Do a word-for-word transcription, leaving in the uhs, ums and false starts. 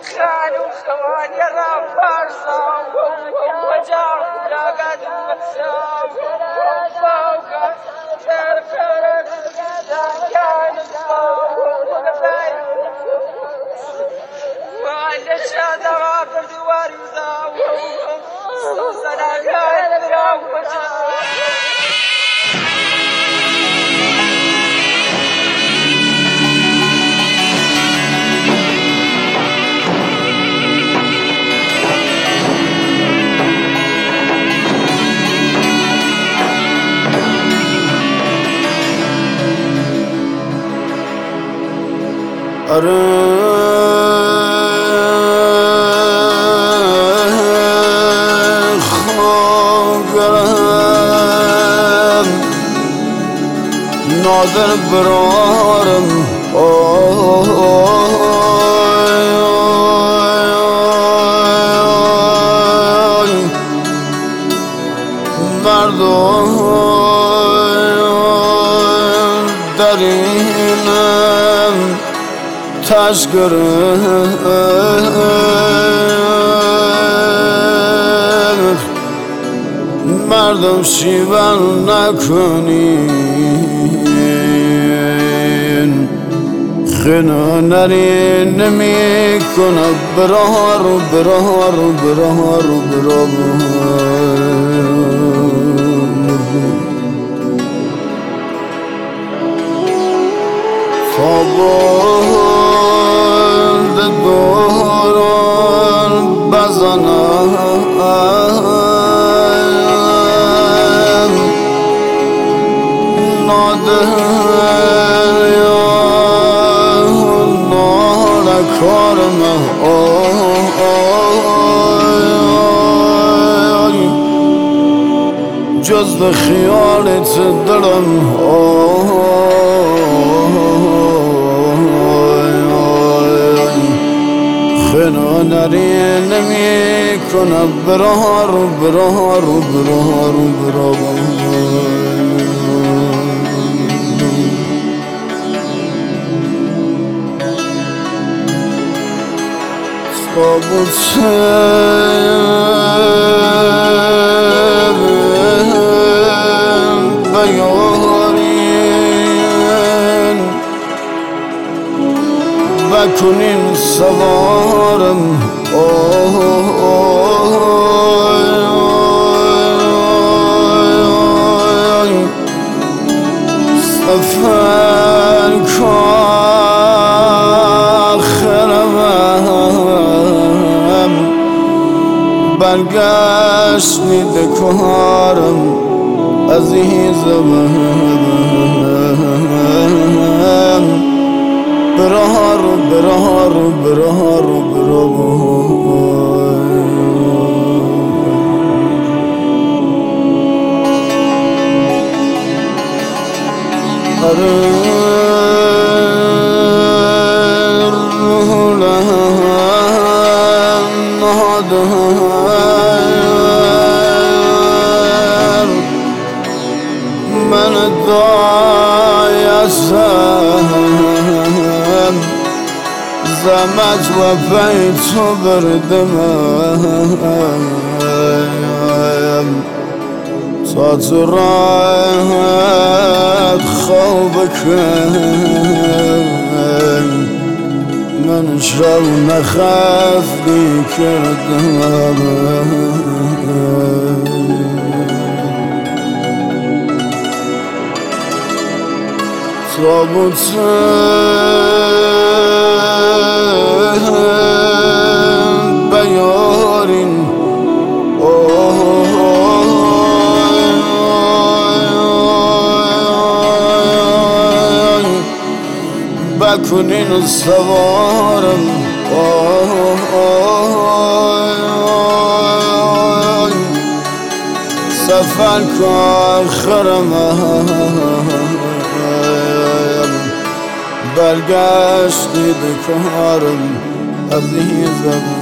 خانو خوانی را پرسام و جام لگد مسام و فوق سرخرد زنگان فوق و گفای وعلى الشادرات دوار يزاو صدقان براو نادر برارم مردم درینم تشکرم مردم شیون نکنین خنا نرین نمی کنه برار برار برار برار فابند دوران بزنم نادر یا نارکارم جز به خیالت دلم خنا نری نمی کنه برار برار برار برار صابت بیارین بکنین سوارم سفر کاخرم برگشت میده کارم عزیزم برار برار برار برار من دایستم زمت و بیتو بردم تا تو راحت خواب کن من شب نخفتی کردم تابوت بیارین بکنین سوارم سفر کاخرم برگشتی دکارم عزیزم